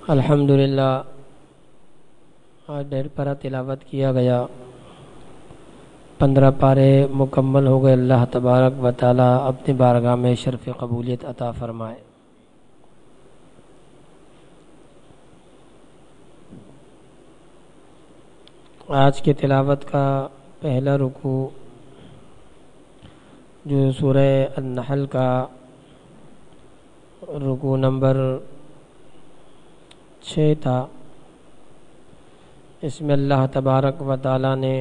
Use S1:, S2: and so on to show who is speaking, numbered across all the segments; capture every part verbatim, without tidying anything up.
S1: الحمدللہ آج ڈھیر پارہ تلاوت کیا گیا، پندرہ پارے مکمل ہو گئے۔ اللہ تبارک و تعالی اپنی بارگاہ میں شرف قبولیت عطا فرمائے۔ آج کی تلاوت کا پہلا رکوع جو سورہ النحل کا رکوع نمبر چھ تھا، اس میں اللہ تبارک و تعالی نے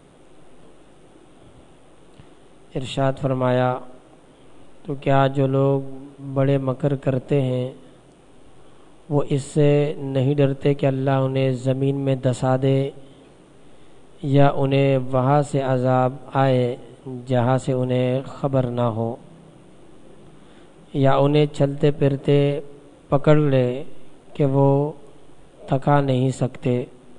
S1: ارشاد فرمایا، تو کیا جو لوگ بڑے مکر کرتے ہیں وہ اس سے نہیں ڈرتے کہ اللہ انہیں زمین میں دسا دے یا انہیں وہاں سے عذاب آئے جہاں سے انہیں خبر نہ ہو، یا انہیں چلتے پھرتے پکڑ لے کہ وہ تھکا نہیں سکتے،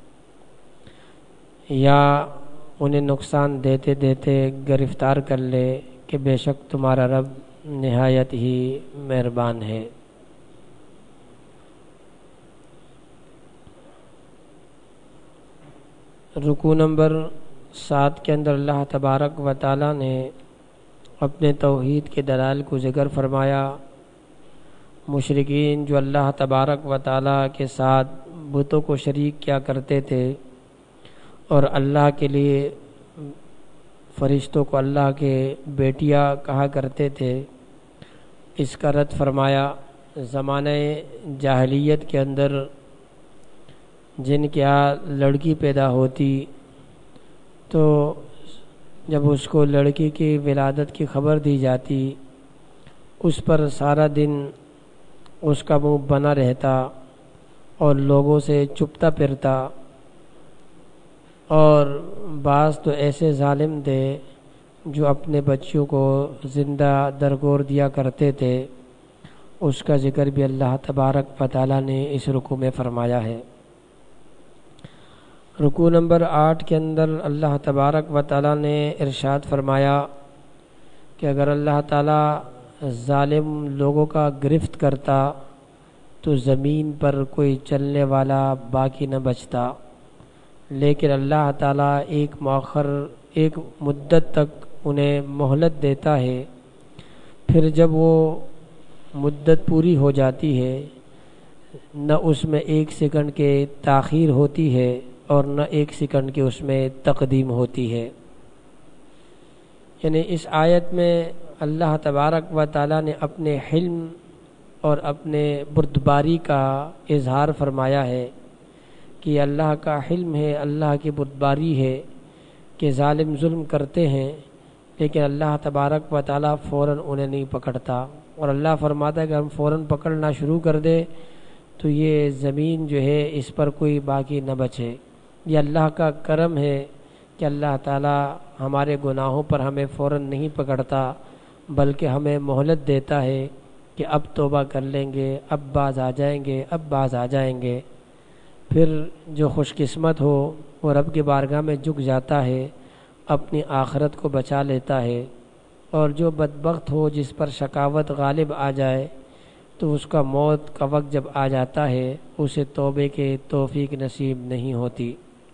S1: یا انہیں نقصان دیتے دیتے گرفتار کر لے کہ بے شک تمہارا رب نہایت ہی مہربان ہے۔ رکوع نمبر سات کے اندر اللہ تبارک و تعالی نے اپنے توحید کے دلائل کو ذکر فرمایا۔ مشرکین جو اللہ تبارک و تعالی کے ساتھ بتوں کو شریک کیا کرتے تھے اور اللہ کے لیے فرشتوں کو اللہ کے بیٹیاں کہا کرتے تھے، اس کا رد فرمایا۔ زمانہ جاہلیت کے اندر جن کے یہاں لڑکی پیدا ہوتی تو جب اس کو لڑکی کی ولادت کی خبر دی جاتی، اس پر سارا دن اس کا منہ بنا رہتا اور لوگوں سے چپتا پھرتا، اور بعض تو ایسے ظالم تھے جو اپنے بچیوں کو زندہ درگور دیا کرتے تھے۔ اس کا ذکر بھی اللہ تبارک و تعالی نے اس رکوع میں فرمایا ہے۔ رکوع نمبر آٹھ کے اندر اللہ تبارک و تعالی نے ارشاد فرمایا کہ اگر اللہ تعالی ظالم لوگوں کا گرفت کرتا تو زمین پر کوئی چلنے والا باقی نہ بچتا، لیکن اللہ تعالی ایک مؤخر ایک مدت تک انہیں مہلت دیتا ہے، پھر جب وہ مدت پوری ہو جاتی ہے نہ اس میں ایک سیکنڈ کے تاخیر ہوتی ہے اور نہ ایک سیکنڈ کی اس میں تقدیم ہوتی ہے۔ یعنی اس آیت میں اللہ تبارک و تعالی نے اپنے حلم اور اپنے بردباری کا اظہار فرمایا ہے کہ اللہ کا حلم ہے، اللہ کی بردباری ہے کہ ظالم ظلم کرتے ہیں لیکن اللہ تبارک و تعالی فوراً انہیں نہیں پکڑتا، اور اللہ فرماتا ہے کہ ہم فوراً پکڑنا شروع کر دے تو یہ زمین جو ہے اس پر کوئی باقی نہ بچے۔ یہ اللہ کا کرم ہے کہ اللہ تعالی ہمارے گناہوں پر ہمیں فوراً نہیں پکڑتا بلکہ ہمیں مہلت دیتا ہے کہ اب توبہ کر لیں گے، اب باز آ جائیں گے، اب باز آ جائیں گے۔ پھر جو خوش قسمت ہو وہ رب کی بارگاہ میں جھک جاتا ہے، اپنی آخرت کو بچا لیتا ہے، اور جو بدبخت ہو جس پر شقاوت غالب آ جائے تو اس کا موت کا وقت جب آ جاتا ہے اسے توبے کے توفیق نصیب نہیں ہوتی۔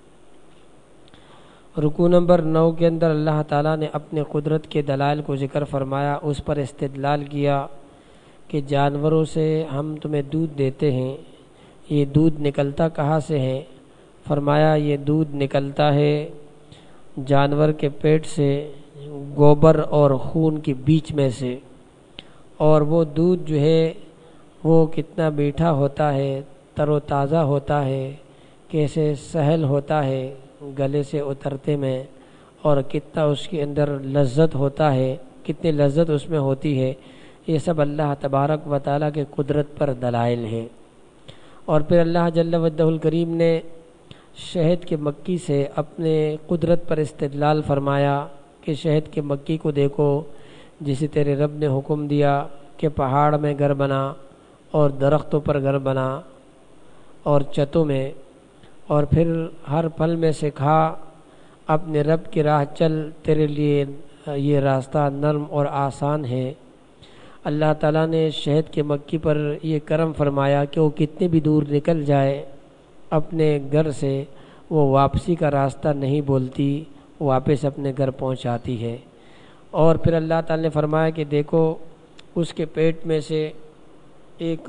S1: رکوع نمبر نو کے اندر اللہ تعالیٰ نے اپنے قدرت کے دلائل کو ذکر فرمایا، اس پر استدلال کیا کہ جانوروں سے ہم تمہیں دودھ دیتے ہیں، یہ دودھ نکلتا کہاں سے ہے؟ فرمایا یہ دودھ نکلتا ہے جانور کے پیٹ سے، گوبر اور خون کے بیچ میں سے، اور وہ دودھ جو ہے وہ کتنا میٹھا ہوتا ہے، تر و تازہ ہوتا ہے، کیسے سہل ہوتا ہے گلے سے اترتے میں، اور کتنا اس کے اندر لذت ہوتا ہے، کتنی لذت اس میں ہوتی ہے۔ یہ سب اللہ تبارک و تعالیٰ کے قدرت پر دلائل ہے۔ اور پھر اللہ جل وجہ الکریم نے شہد کے مکھی سے اپنے قدرت پر استدلال فرمایا کہ شہد کے مکھی کو دیکھو، جسے تیرے رب نے حکم دیا کہ پہاڑ میں گھر بنا اور درختوں پر گھر بنا اور چتوں میں، اور پھر ہر پھل میں سے کھا، اپنے رب کی راہ چل، تیرے لیے یہ راستہ نرم اور آسان ہے۔ اللہ تعالیٰ نے شہد کے مکھی پر یہ کرم فرمایا کہ وہ کتنے بھی دور نکل جائے اپنے گھر سے، وہ واپسی کا راستہ نہیں بولتی، واپس اپنے گھر پہنچاتی ہے۔ اور پھر اللہ تعالیٰ نے فرمایا کہ دیکھو اس کے پیٹ میں سے ایک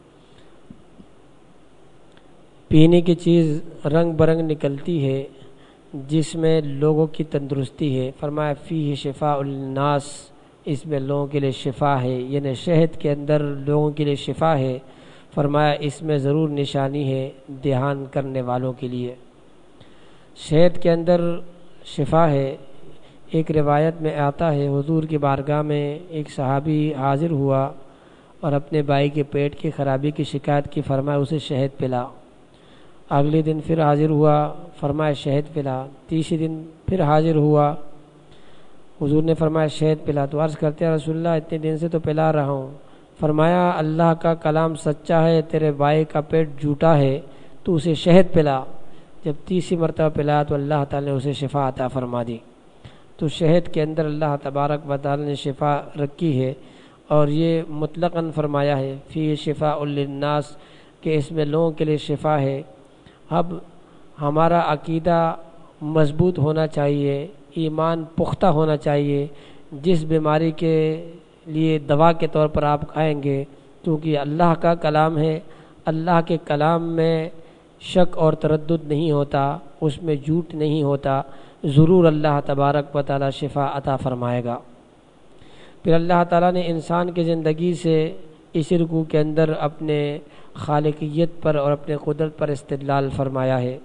S1: پینے کی چیز رنگ برنگ نکلتی ہے جس میں لوگوں کی تندرستی ہے۔ فرمایا فیہ شفاء للناس، اس میں لوگوں کے لیے شفا ہے، یعنی شہد کے اندر لوگوں کے لیے شفا ہے۔ فرمایا اس میں ضرور نشانی ہے دھیان کرنے والوں کے لیے۔ شہد کے اندر شفا ہے۔ ایک روایت میں آتا ہے حضور کی بارگاہ میں ایک صحابی حاضر ہوا اور اپنے بھائی کے پیٹ کی خرابی کی شکایت کی، فرمایا اسے شہد پلا۔ اگلے دن پھر حاضر ہوا، فرمایا شہد پلا۔ تیسرے دن پھر حاضر ہوا، حضور نے فرمایا شہد پلا۔ تو عرض کرتے ہیں رسول اللہ اتنے دن سے تو پلا رہا ہوں۔ فرمایا اللہ کا کلام سچا ہے، تیرے بھائی کا پیٹ جھوٹا ہے، تو اسے شہد پلا۔ جب تیسری مرتبہ پلا تو اللہ تعالی نے اسے شفا عطا فرما دی۔ تو شہد کے اندر اللہ تبارک و تعالی نے شفا رکھی ہے، اور یہ مطلقاً فرمایا ہے فی شفاء للناس کہ اس میں لوگوں کے لیے شفا ہے۔ اب ہمارا عقیدہ مضبوط ہونا چاہیے، ایمان پختہ ہونا چاہیے۔ جس بیماری کے لیے دوا کے طور پر آپ کھائیں گے، کیونکہ اللہ کا کلام ہے، اللہ کے کلام میں شک اور تردد نہیں ہوتا، اس میں جھوٹ نہیں ہوتا، ضرور اللہ تبارک و تعالی شفا عطا فرمائے گا۔ پھر اللہ تعالیٰ نے انسان کی زندگی سے اس رکوع کے اندر اپنے خالقیت پر اور اپنے قدرت پر استدلال فرمایا ہے۔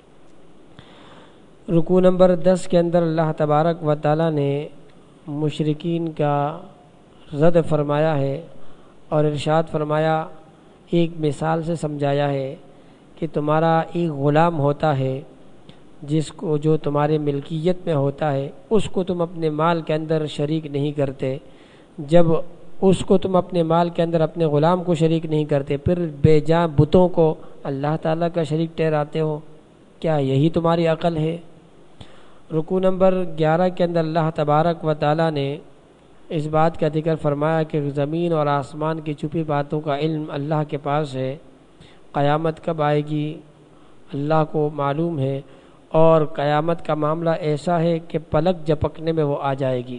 S1: رکوع نمبر دس کے اندر اللہ تبارک و تعالیٰ نے مشرکین کا رد فرمایا ہے اور ارشاد فرمایا، ایک مثال سے سمجھایا ہے کہ تمہارا ایک غلام ہوتا ہے جس کو جو تمہارے ملکیت میں ہوتا ہے، اس کو تم اپنے مال کے اندر شریک نہیں کرتے۔ جب اس کو تم اپنے مال کے اندر اپنے غلام کو شریک نہیں کرتے، پھر بے جاں بتوں کو اللہ تعالیٰ کا شریک ٹھہراتے ہو، کیا یہی تمہاری عقل ہے؟ رکوع نمبر گیارہ کے اندر اللہ تبارک و تعالیٰ نے اس بات کا ذکر فرمایا کہ زمین اور آسمان کی چھپی باتوں کا علم اللہ کے پاس ہے، قیامت کب آئے گی اللہ کو معلوم ہے، اور قیامت کا معاملہ ایسا ہے کہ پلک جھپکنے میں وہ آ جائے گی۔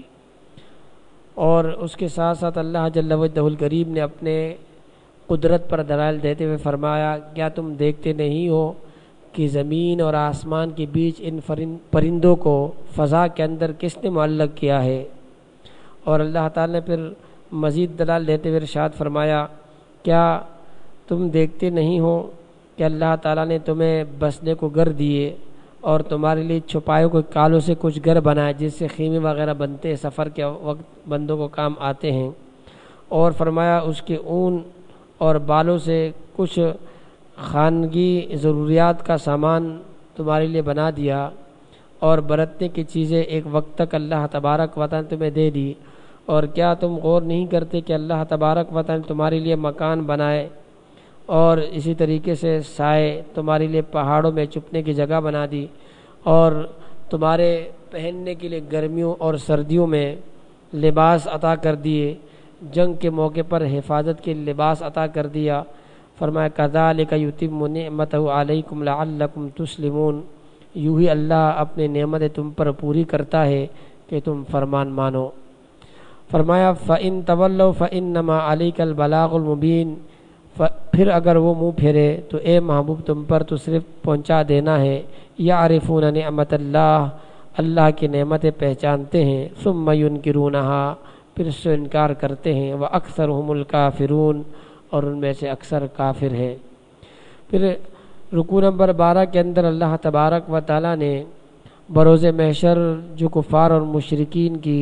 S1: اور اس کے ساتھ ساتھ اللہ جل وجہ الکریم نے اپنے قدرت پر دلائل دیتے ہوئے فرمایا، کیا تم دیکھتے نہیں ہو کہ زمین اور آسمان کے بیچ ان پرندوں کو فضا کے اندر کس نے معلق کیا ہے؟ اور اللہ تعالی نے پھر مزید دلائل دیتے ہوئے ارشاد فرمایا، کیا تم دیکھتے نہیں ہو کہ اللہ تعالیٰ نے تمہیں بسنے کو گھر دیے اور تمہارے لیے چھپائے کو کالوں سے کچھ گھر بنائے جس سے خیمے وغیرہ بنتے ہیں، سفر کے وقت بندوں کو کام آتے ہیں۔ اور فرمایا اس کے اون اور بالوں سے کچھ خانگی ضروریات کا سامان تمہارے لیے بنا دیا، اور برتنے کی چیزیں ایک وقت تک اللہ تبارک و تعالی نے تمہیں دے دی۔ اور کیا تم غور نہیں کرتے کہ اللہ تبارک و تعالی نے تمہارے لیے مکان بنائے، اور اسی طریقے سے سائے تمہارے لیے پہاڑوں میں چھپنے کی جگہ بنا دی، اور تمہارے پہننے کے لیے گرمیوں اور سردیوں میں لباس عطا کر دیے، جنگ کے موقع پر حفاظت کے لباس عطا کر دیا۔ فرمایا کذالک یتم نعمتہ علیکم لعلکم تسلمون، یوں ہی اللہ اپنے نعمتیں تم پر پوری کرتا ہے کہ تم فرمان مانو۔ فرمایا فَإِن تَوَلَّوْا فَإِنَّمَا عَلَيْكَ الْبَلَاغُ الْمُبِينُ، پھر اگر وہ منہ پھیرے تو اے محبوب تم پر تو صرف پہنچا دینا ہے۔ یعرفون نعمت اللہ، اللہ کی نعمتیں پہچانتے ہیں، ثم ینکرونہا، پھر اس سے انکار کرتے ہیں، وَأَكْثَرُهُمُ الْكَافِرُونَ، اور ان میں سے اکثر کافر ہیں۔ پھر رکوع نمبر بارہ کے اندر اللہ تبارک و تعالیٰ نے بروز محشر جو کفار اور مشرکین کی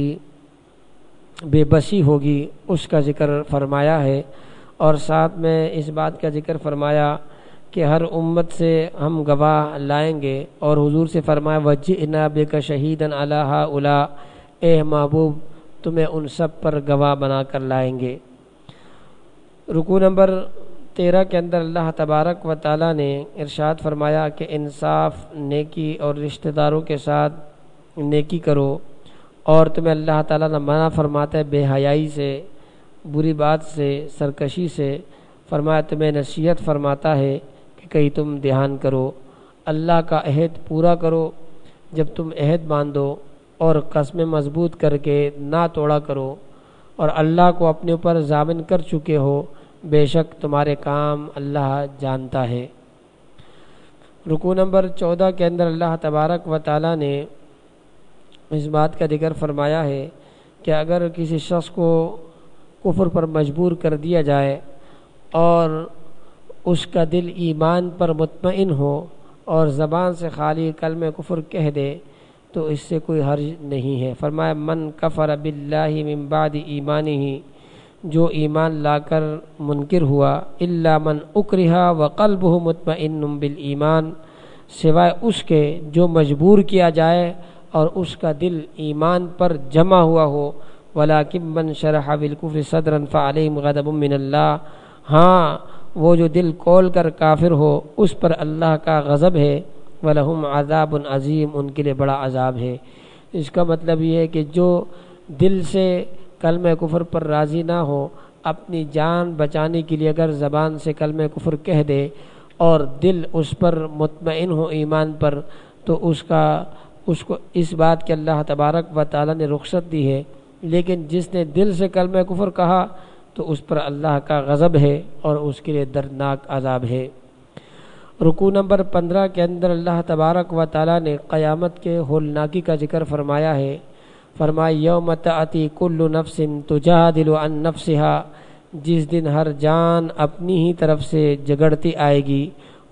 S1: بے بسی ہوگی اس کا ذکر فرمایا ہے، اور ساتھ میں اس بات کا ذکر فرمایا کہ ہر امت سے ہم گواہ لائیں گے، اور حضور سے فرمایا وَجِئْنَا بِكَ شَهِيدًا عَلَىٰ هَٰؤُلَاءِ، اے محبوب تمہیں ان سب پر گواہ بنا کر لائیں گے۔ رکوع نمبر تیرہ کے اندر اللہ تبارک و تعالیٰ نے ارشاد فرمایا کہ انصاف، نیکی اور رشتہ داروں کے ساتھ نیکی کرو، اور تمہیں اللہ تعالیٰ نے منع فرماتا ہے بے حیائی سے، بری بات سے، سرکشی سے، فرمایا تمہیں نصیحت فرماتا ہے کہ کہیں تم دھیان کرو، اللہ کا عہد پورا کرو، جب تم عہد باندھو اور قسمیں مضبوط کر کے نہ توڑا کرو اور اللہ کو اپنے اوپر ضامن کر چکے ہو، بے شک تمہارے کام اللہ جانتا ہے۔ رکوع نمبر چودہ کے اندر اللہ تبارک و تعالی نے اس بات کا ذکر فرمایا ہے کہ اگر کسی شخص کو کفر پر مجبور کر دیا جائے اور اس کا دل ایمان پر مطمئن ہو اور زبان سے خالی کلمہ کفر کہہ دے تو اس سے کوئی حرج نہیں ہے۔ فرمایا من کفر باللہ من بعد ایمانہ، جو ایمان لا کر منکر ہوا، الا من اکرہ وقلبہ مطمئن بالایمان، سوائے اس کے جو مجبور کیا جائے اور اس کا دل ایمان پر جمع ہوا ہو، ولکن من شرح بالکفر صدرا فعلیہم غضب من اللہ، ہاں وہ جو دل کھول کر کافر ہو اس پر اللہ کا غضب ہے، وَلَهُمْ عَذَابٌ عَظِيمٌ، ان کے لیے بڑا عذاب ہے۔ اس کا مطلب یہ ہے کہ جو دل سے کلمہ کفر پر راضی نہ ہو، اپنی جان بچانے کے لیے اگر زبان سے کلمہ کفر کہہ دے اور دل اس پر مطمئن ہو ایمان پر، تو اس کا اس کو اس بات کے اللہ تبارک و تعالی نے رخصت دی ہے، لیکن جس نے دل سے کلمہ کفر کہا تو اس پر اللہ کا غضب ہے اور اس کے لیے دردناک عذاب ہے۔ رکوع نمبر پندرہ کے اندر اللہ تبارک و تعالی نے قیامت کے ہولناکی کا ذکر فرمایا ہے۔ فرمایا یوم تأتی کل نفس تجادل عن نفسها، جس دن ہر جان اپنی ہی طرف سے جگڑتی آئے گی،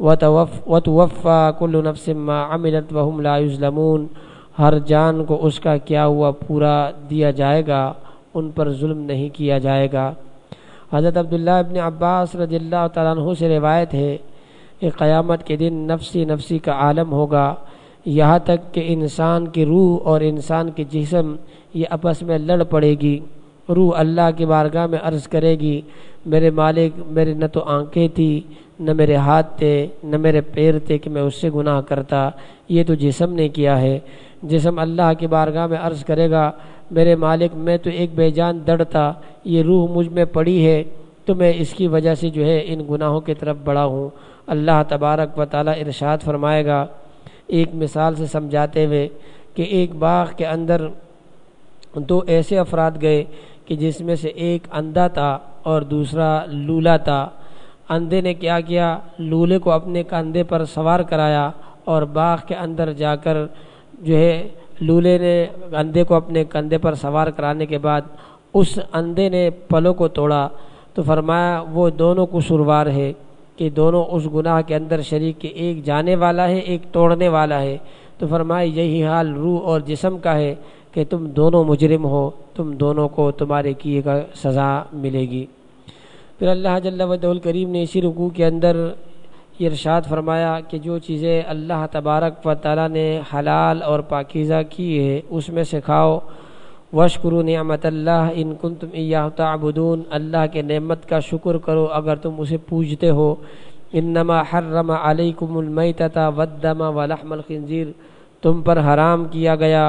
S1: وتوفى كل نفس ما عملت وهم لا يظلمون، ہر جان کو اس کا کیا ہوا پورا دیا جائے گا، ان پر ظلم نہیں کیا جائے گا۔ حضرت عبداللہ ابن عباس رضی اللہ تعالیٰ عنہ سے روایت ہے کہ قیامت کے دن نفسی نفسی کا عالم ہوگا، یہاں تک کہ انسان کی روح اور انسان کے جسم یہ آپس میں لڑ پڑے گی۔ روح اللہ کی بارگاہ میں عرض کرے گی میرے مالک، میرے نہ تو آنکھیں تھی، نہ میرے ہاتھ تھے، نہ میرے پیر تھے کہ میں اس سے گناہ کرتا، یہ تو جسم نے کیا ہے۔ جسم اللہ کی بارگاہ میں عرض کرے گا میرے مالک، میں تو ایک بے جان دڑ تھا، یہ روح مجھ میں پڑی ہے تو میں اس کی وجہ سے جو ہے ان گناہوں کی طرف بڑھا ہوں۔ اللہ تبارک و تعالی ارشاد فرمائے گا ایک مثال سے سمجھاتے ہوئے کہ ایک باغ کے اندر دو ایسے افراد گئے کہ جس میں سے ایک اندھا تھا اور دوسرا لولا تھا۔ اندھے نے کیا کیا، لولے کو اپنے کندھے پر سوار کرایا اور باغ کے اندر جا کر جو ہے لولے نے اندھے کو اپنے کندھے پر سوار کرانے کے بعد اس اندھے نے پلوں کو توڑا، تو فرمایا وہ دونوں قصوروار ہے کہ دونوں اس گناہ کے اندر شریک، کہ ایک جانے والا ہے ایک توڑنے والا ہے۔ تو فرمایا یہی حال روح اور جسم کا ہے کہ تم دونوں مجرم ہو، تم دونوں کو تمہارے کیے کا سزا ملے گی۔ پھر اللہ جل وجہ الکریم نے اسی رکوع کے اندر یہ ارشاد فرمایا کہ جو چیزیں اللہ تبارک و تعالی نے حلال اور پاکیزہ کی ہے اس میں سے کھاؤ، واشکروا نعمت اللہ ان کنتم ایاہ تعبدون، اللہ کے نعمت کا شکر کرو اگر تم اسے پوجتے ہو۔ انما حرم علیکم المیتۃ والدم ولحم الخنزیر، تم پر حرام کیا گیا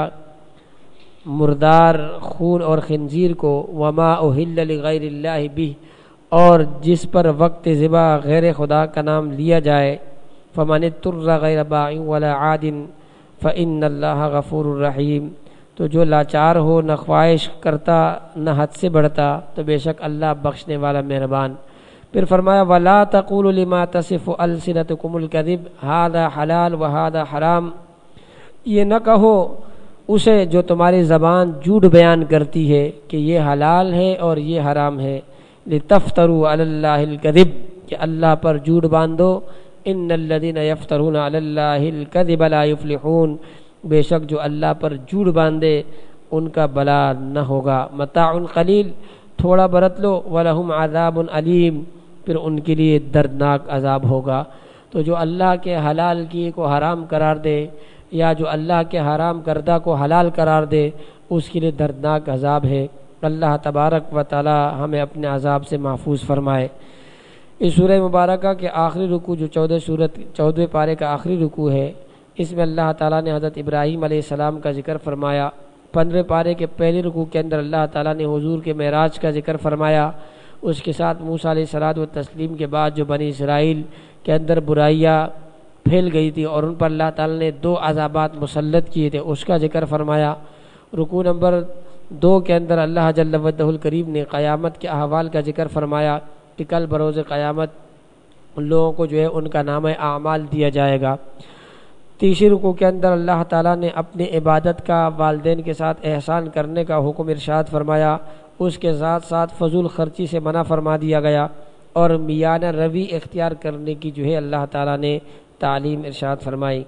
S1: مردار، خون اور خنزیر کو، وما اہل لغیر اللہ بہ، اور جس پر وقت ذبح غیر خدا کا نام لیا جائے، فمن اضطر غیر باغ ولا عاد فإن اللہ غفور الرحیم، تو جو لاچار ہو، نہ خواہش کرتا نہ حد سے بڑھتا، تو بے شک اللہ بخشنے والا مہربان۔ پھر فرمایا ولا تقولوا لما تصف السنتکم الکذب ھذا حلال وھذا حرام، یہ نہ کہو اسے جو تمہاری زبان جھوٹ بیان کرتی ہے کہ یہ حلال ہے اور یہ حرام ہے، لتفتروا علی اللہ الکذب، کہ اللہ پر جھوٹ باندھو، ان الذین یفترون علی اللہ الکذب لا یفلحون، بے شک جو اللہ پر جھوٹ باندھے ان کا بلا نہ ہوگا۔ متاع قلیل، تھوڑا برت لو، ولہم عذاب علیم، پھر ان کے لیے دردناک عذاب ہوگا۔ تو جو اللہ کے حلال کیے کو حرام قرار دے یا جو اللہ کے حرام کردہ کو حلال قرار دے، اس کے لیے دردناک عذاب ہے۔ اللہ تبارک و تعالی ہمیں اپنے عذاب سے محفوظ فرمائے۔ اس سورہ مبارکہ کے آخری رکوع جو چودہ سورت چودھویں پارے کا آخری رکوع ہے، اس میں اللہ تعالیٰ نے حضرت ابراہیم علیہ السلام کا ذکر فرمایا پندرہ پارے کے پہلے رکوع کے اندر اللہ تعالیٰ نے حضور کے معراج کا ذکر فرمایا، اس کے ساتھ موسیٰ علیہ الصلوۃ والتسلیم کے بعد جو بنی اسرائیل کے اندر برائیاں پھیل گئی تھی اور ان پر اللہ تعالیٰ نے دو عذابات مسلط کیے تھے اس کا ذکر فرمایا۔ رکوع نمبر دو کے اندر اللہ جل وجہ الکریم نے قیامت کے احوال کا ذکر فرمایا کہ کل بروز قیامت ان لوگوں کو جو ہے ان کا نامہ اعمال دیا جائے گا۔ تیسری رکوع کے اندر اللہ تعالیٰ نے اپنی عبادت کا والدین کے ساتھ احسان کرنے کا حکم ارشاد فرمایا، اس کے ساتھ ساتھ فضول خرچی سے منع فرما دیا گیا اور میانہ روی اختیار کرنے کی جو ہے اللہ تعالیٰ نے تعلیم ارشاد فرمائی۔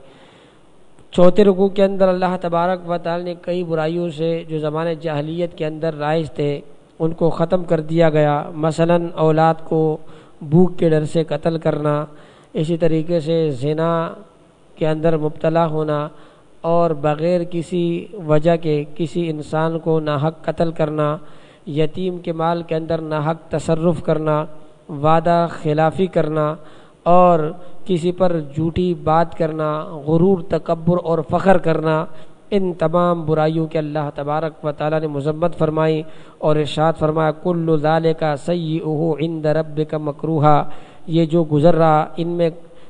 S1: چوتھے رکوع کے اندر اللہ تبارک و تعالیٰ نے کئی برائیوں سے جو زمانے جاہلیت کے اندر رائج تھے ان کو ختم کر دیا گیا، مثلا اولاد کو بھوک کے ڈر سے قتل کرنا، اسی طریقے سے زنا کے اندر مبتلا ہونا اور بغیر کسی وجہ کے کسی انسان کو ناحق قتل کرنا، یتیم کے مال کے اندر ناحق تصرف کرنا، وعدہ خلافی کرنا اور کسی پر جھوٹی بات کرنا، غرور، تکبر اور فخر کرنا، ان تمام برائیوں کے اللہ تبارک و تعالیٰ نے مذمت فرمائی اور ارشاد فرمایا کل ذالک سیئہ عند ربک مکروہا، یہ جو گزر رہا ان میں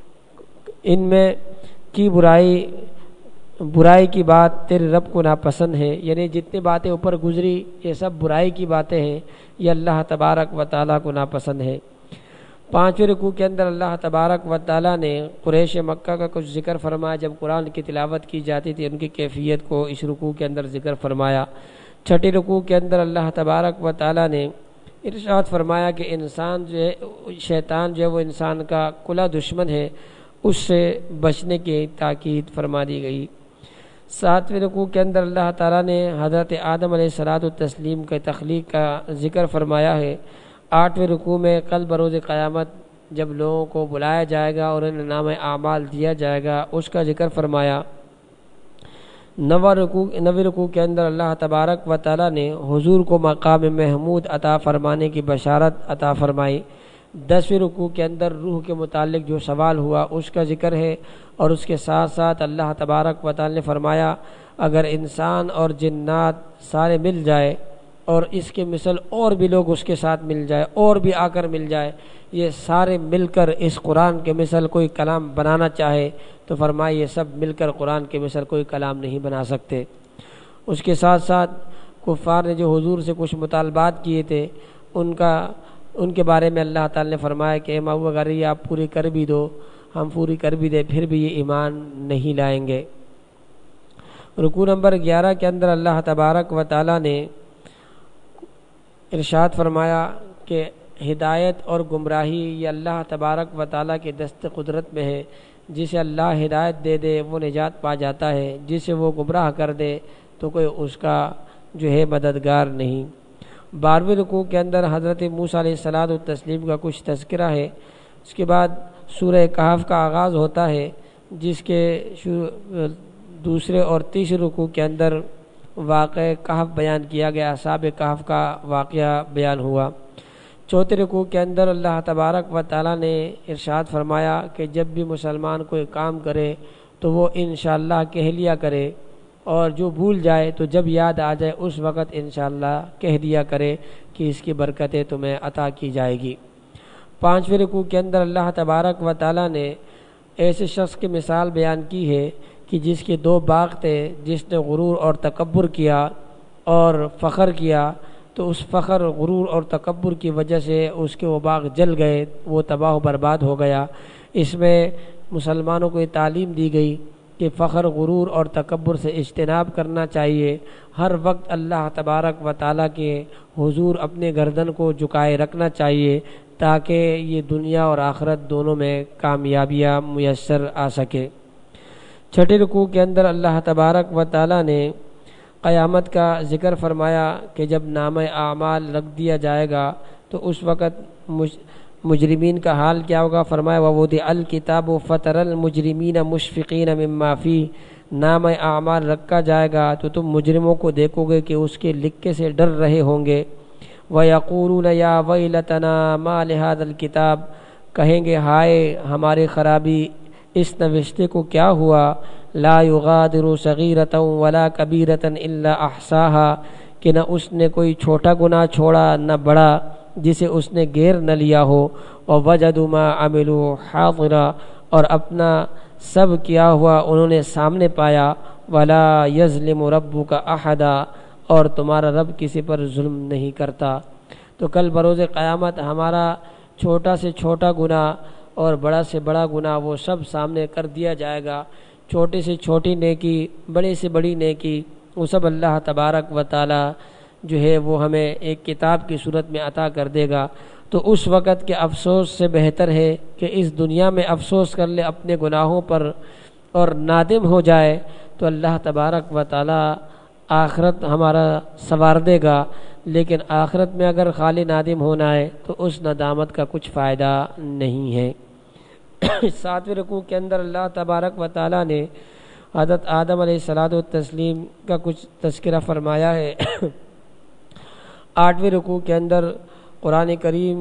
S1: ان میں کی برائی برائی کی بات تیرے رب کو ناپسند ہے، یعنی جتنی باتیں اوپر گزری یہ سب برائی کی باتیں ہیں، یہ اللہ تبارک و تعالیٰ کو ناپسند ہے۔ پانچویں رکوع کے اندر اللہ تبارک و تعالیٰ نے قریش مکہ کا کچھ ذکر فرمایا، جب قرآن کی تلاوت کی جاتی تھی ان کی کیفیت کو اس رکوع کے اندر ذکر فرمایا۔ چھٹی رکوع کے اندر اللہ تبارک و تعالیٰ نے ارشاد فرمایا کہ انسان جو ہے شیطان جو ہے وہ انسان کا کھلا دشمن ہے، اس سے بچنے کی تاکید فرما دی گئی۔ ساتویں رکوع کے اندر اللہ تعالیٰ نے حضرت آدم علیہ الصلوۃ والتسلیم کے تخلیق کا ذکر فرمایا ہے۔ آٹھویں رکوع میں کل بروز قیامت جب لوگوں کو بلایا جائے گا اور انہیں نام اعمال دیا جائے گا اس کا ذکر فرمایا۔ نواں رکوع نویں رکوع کے اندر اللہ تبارک و تعالیٰ نے حضور کو مقام محمود عطا فرمانے کی بشارت عطا فرمائی۔ دسویں رکوع کے اندر روح کے متعلق جو سوال ہوا اس کا ذکر ہے اور اس کے ساتھ ساتھ اللہ تبارک و تعالیٰ نے فرمایا اگر انسان اور جنات سارے مل جائے اور اس کے مثل اور بھی لوگ اس کے ساتھ مل جائے اور بھی آ کر مل جائے، یہ سارے مل کر اس قرآن کے مثل کوئی کلام بنانا چاہے تو فرمائے یہ سب مل کر قرآن کے مثل کوئی کلام نہیں بنا سکتے۔ اس کے ساتھ ساتھ کفار نے جو حضور سے کچھ مطالبات کیے تھے ان کا ان کے بارے میں اللہ تعالی نے فرمایا کہ اے محبوب اگر یہ آپ پوری کر بھی دو، ہم پوری کر بھی دیں پھر بھی یہ ایمان نہیں لائیں گے۔ رکوع نمبر گیارہ کے اندر اللہ تبارک و تعالیٰ نے ارشاد فرمایا کہ ہدایت اور گمراہی یہ اللہ تبارک و تعالیٰ کے دست قدرت میں ہے، جسے اللہ ہدایت دے دے وہ نجات پا جاتا ہے، جسے وہ گمراہ کر دے تو کوئی اس کا جو ہے مددگار نہیں۔ بارہویں رکوع کے اندر حضرت موسیٰ علیہ الصلوۃ والتسلیم کا کچھ تذکرہ ہے، اس کے بعد سورہ کہف کا آغاز ہوتا ہے جس کے دوسرے اور تیسرے رکوع کے اندر واقعہ کہف بیان کیا گیا، اصحاب کہف کا واقعہ بیان ہوا۔ چوتھے رکوع کے اندر اللہ تبارک و تعالیٰ نے ارشاد فرمایا کہ جب بھی مسلمان کوئی کام کرے تو وہ انشاءاللہ کہہ لیا کرے اور جو بھول جائے تو جب یاد آ جائے اس وقت انشاءاللہ کہہ دیا کرے کہ اس کی برکتیں تمہیں عطا کی جائے گی۔ پانچویں رکوع کے اندر اللہ تبارک و تعالیٰ نے ایسے شخص کی مثال بیان کی ہے کہ جس کے دو باغ تھے، جس نے غرور اور تکبر کیا اور فخر کیا تو اس فخر، غرور اور تکبر کی وجہ سے اس کے وہ باغ جل گئے، وہ تباہ و برباد ہو گیا۔ اس میں مسلمانوں کو یہ تعلیم دی گئی کہ فخر، غرور اور تکبر سے اجتناب کرنا چاہیے، ہر وقت اللہ تبارک و تعالیٰ کے حضور اپنے گردن کو جھکائے رکھنا چاہیے تاکہ یہ دنیا اور آخرت دونوں میں کامیابیاں میسر آ سکے۔ چھٹے رکوع کے اندر اللہ تبارک و تعالیٰ نے قیامت کا ذکر فرمایا کہ جب نامہ اعمال رکھ دیا جائے گا تو اس وقت مجرمین کا حال کیا ہوگا۔ فرمایا وَوُضِعَ الْكِتَابُ فَتَرَى الْمُجْرِمِينَ مُشْفِقِينَ مِمَّا فِيهِ، نامہ اعمال رکھا جائے گا تو تم مجرموں کو دیکھو گے کہ اس کے لکھے سے ڈر رہے ہوں گے۔ وَيَقُولُونَ يَا وَيْلَتَنَا مَا لِهَذَا الْكِتَابِ، کہیں گے ہائے ہماری خرابی، اس نوشتے کو کیا ہوا؟ لا یغادر صغیرۃ ولا کبیرۃ الا احصاها، کہ نہ اس نے کوئی چھوٹا گناہ چھوڑا نہ بڑا جسے اس نے گیر نہ لیا ہو، اور وجدوا ما عملوا حاضرا، اور اپنا سب کیا ہوا انہوں نے سامنے پایا، ولا یظلم ربک احدا، اور تمہارا رب کسی پر ظلم نہیں کرتا۔ تو کل بروز قیامت ہمارا چھوٹا سے چھوٹا گناہ اور بڑا سے بڑا گناہ وہ سب سامنے کر دیا جائے گا، چھوٹی سے چھوٹی نیکی، بڑی سے بڑی نیکی، وہ سب اللہ تبارک و تعالی جو ہے وہ ہمیں ایک کتاب کی صورت میں عطا کر دے گا۔ تو اس وقت کے افسوس سے بہتر ہے کہ اس دنیا میں افسوس کر لے اپنے گناہوں پر اور نادم ہو جائے، تو اللہ تبارک و تعالی آخرت ہمارا سنوار دے گا۔ لیکن آخرت میں اگر خالی نادم ہونا ہے تو اس ندامت کا کچھ فائدہ نہیں ہے۔ ساتویں رکوع کے اندر اللہ تبارک و تعالی نے حضرت آدم علیہ الصلوۃ والتسلیم کا کچھ تذکرہ فرمایا ہے۔ آٹھویں رکوع کے اندر قرآن کریم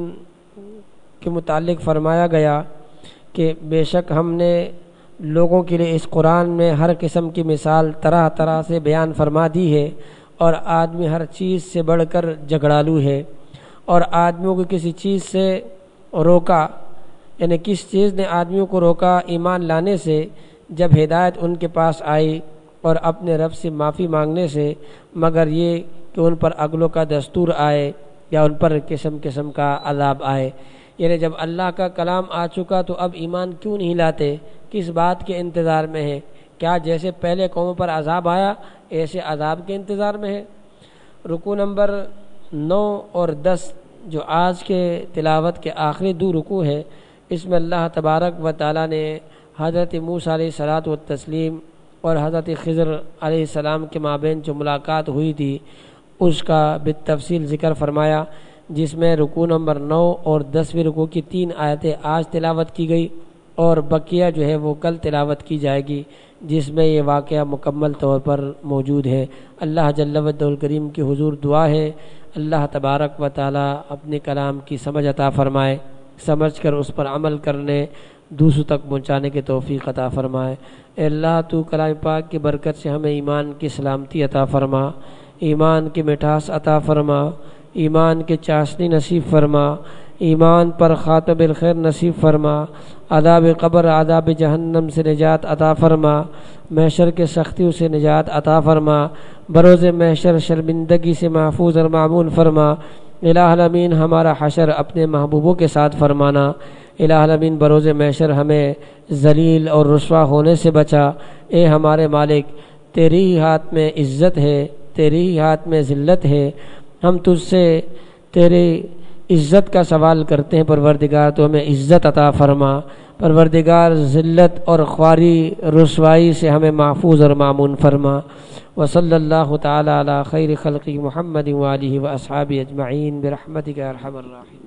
S1: کے متعلق فرمایا گیا کہ بے شک ہم نے لوگوں کے لیے اس قرآن میں ہر قسم کی مثال طرح طرح سے بیان فرما دی ہے، اور آدمی ہر چیز سے بڑھ کر جھگڑالو ہے، اور آدمیوں کو کسی چیز سے روکا، یعنی کس چیز نے آدمیوں کو روکا ایمان لانے سے، جب ہدایت ان کے پاس آئی اور اپنے رب سے معافی مانگنے سے، مگر یہ کہ ان پر اگلوں کا دستور آئے یا ان پر قسم قسم کا عذاب آئے۔ یعنی جب اللہ کا کلام آ چکا تو اب ایمان کیوں نہیں لاتے؟ کس بات کے انتظار میں ہے؟ کیا جیسے پہلے قوموں پر عذاب آیا ایسے عذاب کے انتظار میں ہے؟ رکوع نمبر نو اور دس جو آج کے تلاوت کے آخری دو رکوع ہیں، اس میں اللہ تبارک و تعالی نے حضرت موسیٰ علیہ الصلوۃ والتسلیم اور حضرت خضر علیہ السلام کے مابین جو ملاقات ہوئی تھی اس کا بالتفصیل ذکر فرمایا، جس میں رکوع نمبر نو اور دسویں رکوع کی تین آیتیں آج تلاوت کی گئی، اور بقیہ جو ہے وہ کل تلاوت کی جائے گی، جس میں یہ واقعہ مکمل طور پر موجود ہے۔ اللہ جل وعلا الکریم کی حضور دعا ہے اللہ تبارک و تعالی اپنے کلام کی سمجھ عطا فرمائے، سمجھ کر اس پر عمل کرنے دوسروں تک پہنچانے کے توفیق عطا فرمائے۔ اے اللہ تو کلام پاک کی برکت سے ہمیں ایمان کی سلامتی عطا فرما، ایمان کی مٹھاس عطا فرما، ایمان کے چاشنی نصیب فرما، ایمان پر خاتم الخیر نصیب فرما، عذاب قبر عذاب جہنم سے نجات عطا فرما، محشر کے سختیوں سے نجات عطا فرما، بروز محشر شرمندگی سے محفوظ اور معمون فرما۔ الہ العالمین ہمارا حشر اپنے محبوبوں کے ساتھ فرمانا۔ الہ العالمین بروز محشر ہمیں ذلیل اور رسوا ہونے سے بچا۔ اے ہمارے مالک، تیری ہی ہاتھ میں عزت ہے، تیری ہی ہاتھ میں ذلت ہے، ہم تجھ سے تیری عزت کا سوال کرتے ہیں پروردگار، تو ہمیں عزت عطا فرما۔ پروردگار ذلت اور خواری رسوائی سے ہمیں محفوظ اور معمون فرما۔ وصلی اللہ تعالی علی خیر خلق محمد وآلہ واصحابہ اجمعین برحمتک یا ارحم الراحمین۔